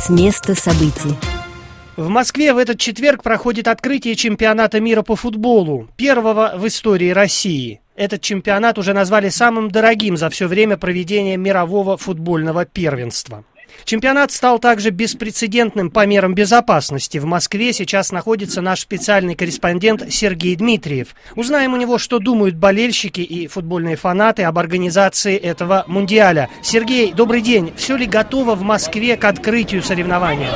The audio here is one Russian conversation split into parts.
с места событий. В Москве в этот четверг проходит открытие чемпионата мира по футболу, первого в истории России. Этот чемпионат уже назвали самым дорогим за все время проведения мирового футбольного первенства. Чемпионат стал также беспрецедентным по мерам безопасности. В Москве сейчас находится наш специальный корреспондент Сергей Дмитриев. Узнаем у него, что думают болельщики и футбольные фанаты об организации этого мундиаля. Сергей, добрый день. Все ли готово в Москве к открытию соревнования?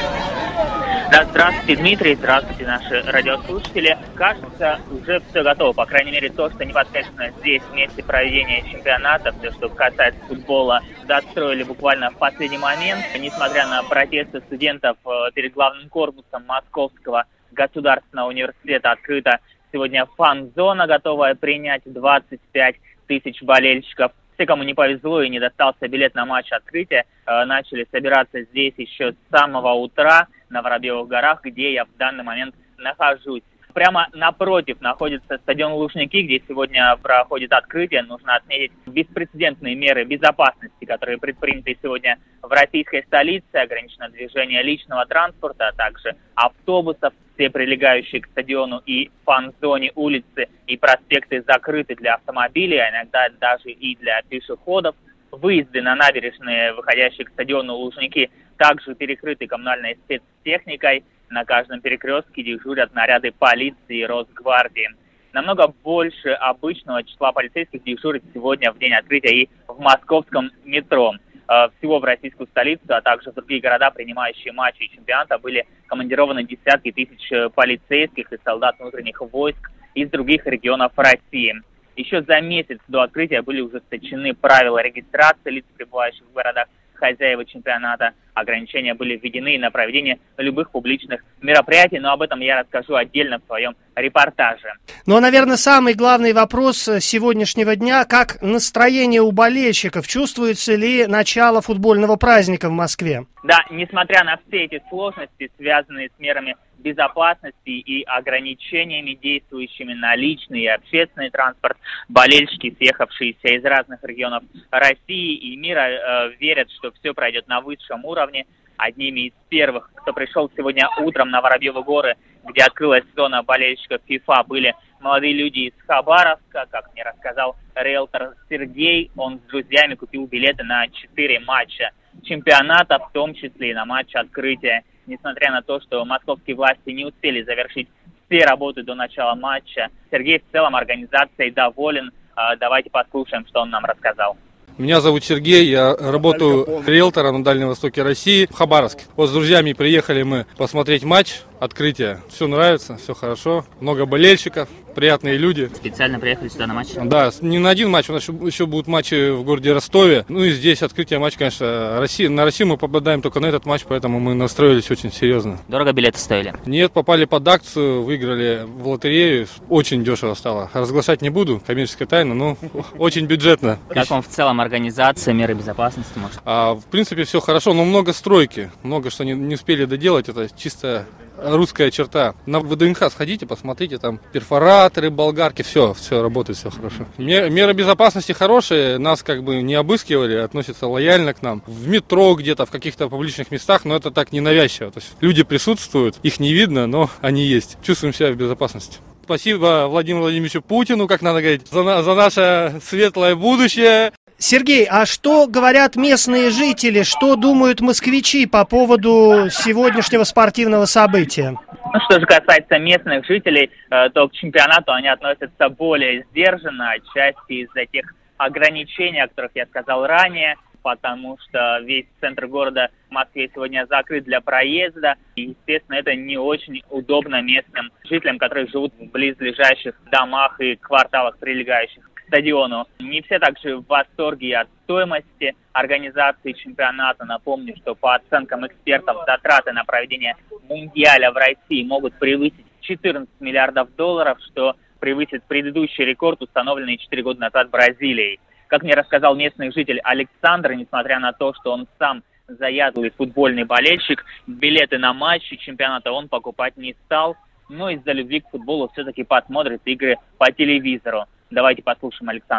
Да, здравствуйте, Дмитрий, здравствуйте, наши радиослушатели. Кажется, уже все готово, по крайней мере, то, что непосредственно здесь, в месте проведения чемпионата, все, что касается футбола, достроили буквально в последний момент. Несмотря на протесты студентов перед главным корпусом Московского государственного университета, открыта сегодня фан-зона, готовая принять 25 тысяч болельщиков. Все, кому не повезло и не достался билет на матч открытия, начали собираться здесь еще с самого утра на Воробьевых горах, где я в данный момент нахожусь. Прямо напротив находится стадион Лужники, где сегодня проходит открытие. Нужно отметить беспрецедентные меры безопасности, которые предприняты сегодня в российской столице. Ограничено движение личного транспорта, а также автобусов. Все прилегающие к стадиону и фан-зоне улицы и проспекты закрыты для автомобилей, а иногда даже и для пешеходов. Выезды на набережные, выходящие к стадиону Лужники, также перекрыты коммунальной спецтехникой. На каждом перекрестке дежурят наряды полиции и Росгвардии. Намного больше обычного числа полицейских дежурит сегодня в день открытия и в московском метро. Всего в российскую столицу, а также в другие города, принимающие матчи чемпионата, были командированы десятки тысяч полицейских и солдат внутренних войск из других регионов России. Еще за месяц до открытия были ужесточены правила регистрации лиц, пребывающих в городах хозяева чемпионата. Ограничения были введены на проведение любых публичных мероприятий, но об этом я расскажу отдельно в своем репортаже. Ну, наверное, самый главный вопрос сегодняшнего дня – как настроение у болельщиков? Чувствуется ли начало футбольного праздника в Москве? Да, несмотря на все эти сложности, связанные с мерами безопасности и ограничениями, действующими на личный и общественный транспорт, болельщики, съехавшиеся из разных регионов России и мира, верят, что все пройдет на высшем уровне. Одними из первых, кто пришел сегодня утром на Воробьевы горы, где открылась зона болельщиков ФИФА, были молодые люди из Хабаровска. Как мне рассказал риэлтор Сергей, он с друзьями купил билеты на 4 матча чемпионата, в том числе и на матч открытия. Несмотря на то, что московские власти не успели завершить все работы до начала матча, Сергей в целом организацией доволен. Давайте послушаем, что он нам рассказал. Меня зовут Сергей, я работаю риэлтором на Дальнем Востоке России в Хабаровске. Вот с друзьями приехали мы посмотреть матч, открытие. Все нравится, все хорошо, много болельщиков, приятные люди. Специально приехали сюда на матч? Да, не на один матч, у нас еще будут матчи в городе Ростове. Ну и здесь открытие матча, конечно, на Россию мы попадаем только на этот матч, поэтому мы настроились очень серьезно. Дорого билеты стоили? Нет, попали под акцию, выиграли в лотерею, очень дешево стало. Разглашать не буду, коммерческая тайна, но очень бюджетно. Как вам в целом организация, меры безопасности, может? В принципе, все хорошо, но много стройки, много что не успели доделать, это чисто русская черта. На ВДНХ сходите, посмотрите, там перфораторы, болгарки, все работает, все хорошо. Меры безопасности хорошие, нас как бы не обыскивали, относятся лояльно к нам. В метро где-то, в каких-то публичных местах, но это так ненавязчиво. То есть люди присутствуют, их не видно, но они есть. Чувствуем себя в безопасности. Спасибо Владимиру Владимировичу Путину, как надо говорить, за наше светлое будущее. Сергей, а что говорят местные жители, что думают москвичи по поводу сегодняшнего спортивного события? Ну, что же касается местных жителей, то к чемпионату они относятся более сдержанно, отчасти из-за тех ограничений, о которых я сказал ранее, потому что весь центр города в Москве сегодня закрыт для проезда. И, естественно, это не очень удобно местным жителям, которые живут в близлежащих домах и кварталах, прилегающих к стадиону. Не все также в восторге от стоимости организации чемпионата. Напомню, что по оценкам экспертов затраты на проведение мундиаля в России могут превысить 14 миллиардов долларов, что превысит предыдущий рекорд, установленный 4 года назад Бразилией. Как мне рассказал местный житель Александр, несмотря на то, что он сам заядлый футбольный болельщик, билеты на матчи чемпионата он покупать не стал, но из-за любви к футболу все-таки посмотрит игры по телевизору. Давайте послушаем Александра.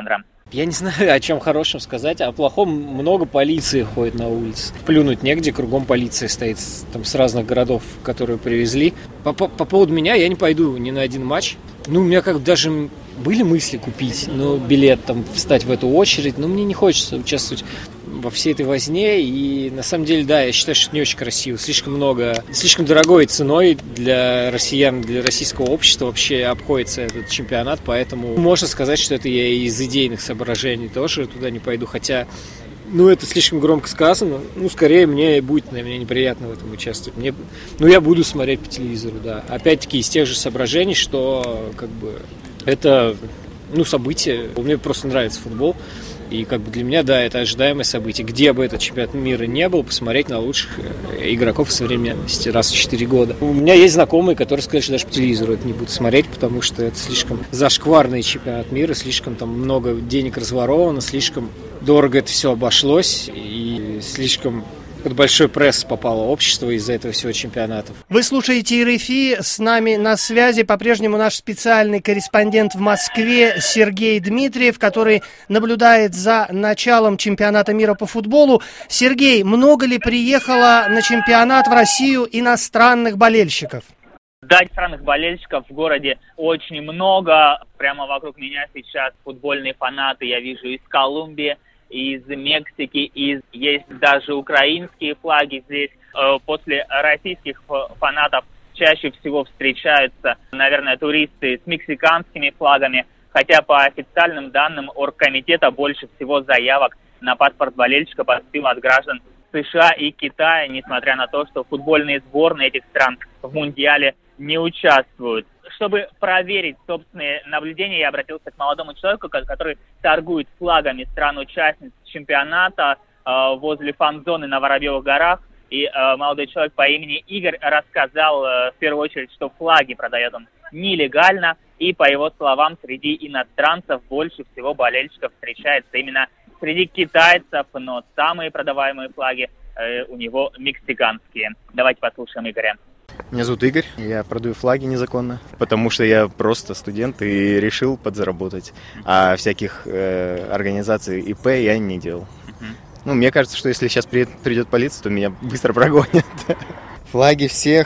Я не знаю, о чем хорошем сказать, о плохом много полиции ходит на улице. Плюнуть негде, кругом полиция стоит там с разных городов, которые привезли. По поводу меня я не пойду ни на один матч. У меня как даже были мысли купить, билет, там, встать в эту очередь, но мне не хочется участвовать во всей этой возне, и на самом деле, да, я считаю, что это не очень красиво, слишком дорогой ценой для россиян, для российского общества вообще обходится этот чемпионат, поэтому можно сказать, что это я из идейных соображений тоже туда не пойду, хотя, это слишком громко сказано, скорее мне будет, наверное, неприятно в этом участвовать, я буду смотреть по телевизору, да, опять-таки из тех же соображений, что, это, событие, мне просто нравится футбол. И для меня, да, это ожидаемое событие. Где бы этот чемпионат мира не был, посмотреть на лучших игроков современности раз в 4 года. У меня есть знакомые, которые сказали, что даже по телевизору это не будут смотреть, потому что это слишком зашкварный чемпионат мира, слишком там много денег разворовано, слишком дорого это все обошлось и слишком под большой пресс попало общество из-за этого всего чемпионата. Вы слушаете РФИ, с нами на связи по-прежнему наш специальный корреспондент в Москве Сергей Дмитриев, который наблюдает за началом чемпионата мира по футболу. Сергей, много ли приехало на чемпионат в Россию иностранных болельщиков? Да, иностранных болельщиков в городе очень много. Прямо вокруг меня сейчас футбольные фанаты, я вижу, из Колумбии, из Мексики, есть даже украинские флаги здесь. После российских фанатов чаще всего встречаются, наверное, туристы с мексиканскими флагами, хотя по официальным данным оргкомитета больше всего заявок на паспорт болельщика поступило от граждан США и Китая, несмотря на то, что футбольные сборные этих стран в Мундиале не участвуют. Чтобы проверить собственные наблюдения, я обратился к молодому человеку, который торгует флагами стран-участниц чемпионата возле фан-зоны на Воробьевых горах. И молодой человек по имени Игорь рассказал в первую очередь, что флаги продает он нелегально. И, по его словам, среди иностранцев больше всего болельщиков встречается именно среди китайцев, но самые продаваемые флаги у него мексиканские. Давайте послушаем Игоря. Меня зовут Игорь, я продаю флаги незаконно, потому что я просто студент и решил подзаработать, а всяких организаций ИП я не делал. Мне кажется, что если сейчас придет полиция, то меня быстро прогонят. Флаги всех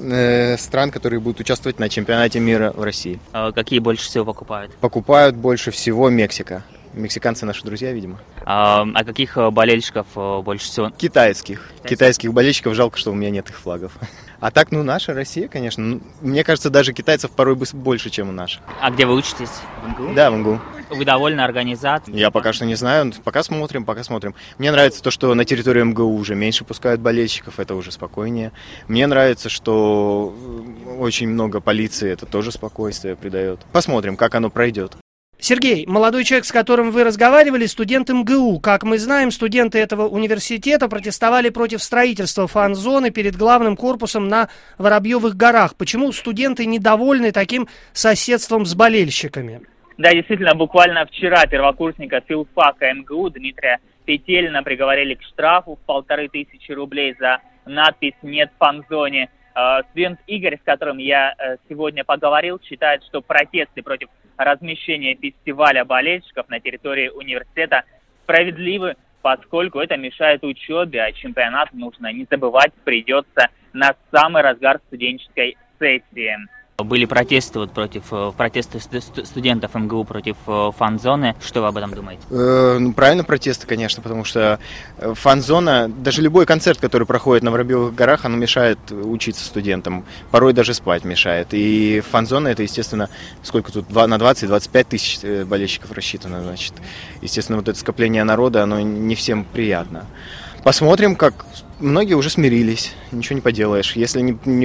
стран, которые будут участвовать на чемпионате мира в России. А какие больше всего покупают? Покупают больше всего Мексика. Мексиканцы наши друзья, видимо. А каких болельщиков больше всего? Китайских. Китайских болельщиков, жалко, что у меня нет их флагов. А так, наша Россия, конечно. Мне кажется, даже китайцев порой больше, чем у наших. А где вы учитесь? В МГУ? Да, в МГУ. Вы довольны организацией? Я пока что не знаю, пока смотрим. Мне нравится то, что на территории МГУ уже меньше пускают болельщиков, это уже спокойнее. Мне нравится, что очень много полиции, это тоже спокойствие придает. Посмотрим, как оно пройдет. Сергей, молодой человек, с которым вы разговаривали, студент МГУ. Как мы знаем, студенты этого университета протестовали против строительства фан-зоны перед главным корпусом на Воробьевых горах. Почему студенты недовольны таким соседством с болельщиками? Да, действительно, буквально вчера первокурсника филфака МГУ Дмитрия Петелина приговорили к штрафу в 1500 рублей за надпись «Нет в фан-зоне». Студент Игорь, с которым я сегодня поговорил, считает, что протесты против размещения фестиваля болельщиков на территории университета справедливы, поскольку это мешает учебе, а чемпионат, нужно не забывать, придется на самый разгар студенческой сессии. Были протесты протесты студентов МГУ против фан-зоны. Что вы об этом думаете? Правильно, протесты, конечно, потому что фан-зона, даже любой концерт, который проходит на Воробьевых горах, оно мешает учиться студентам, порой даже спать мешает. И фан-зона, это, естественно, сколько тут, на 20-25 тысяч болельщиков рассчитано, значит. Естественно, вот это скопление народа, оно не всем приятно. Посмотрим, как многие уже смирились, ничего не поделаешь. Если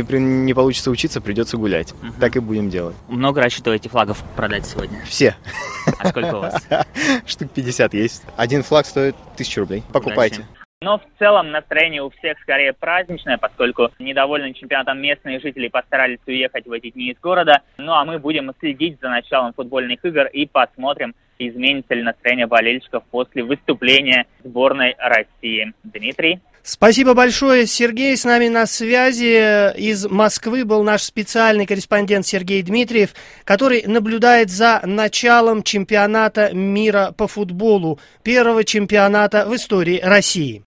не получится учиться, придется гулять. Так и будем делать. Много рассчитываете флагов продать сегодня? Все. А сколько у вас? Штук 50 есть. Один флаг стоит 1000 рублей. Покупайте. Но в целом настроение у всех скорее праздничное, поскольку недовольны чемпионатом местные жители постарались уехать в эти дни из города. Ну а мы будем следить за началом футбольных игр и посмотрим, изменится ли настроение болельщиков после выступления сборной России. Дмитрий? Спасибо большое, Сергей. С нами на связи из Москвы был наш специальный корреспондент Сергей Дмитриев, который наблюдает за началом чемпионата мира по футболу, первого чемпионата в истории России.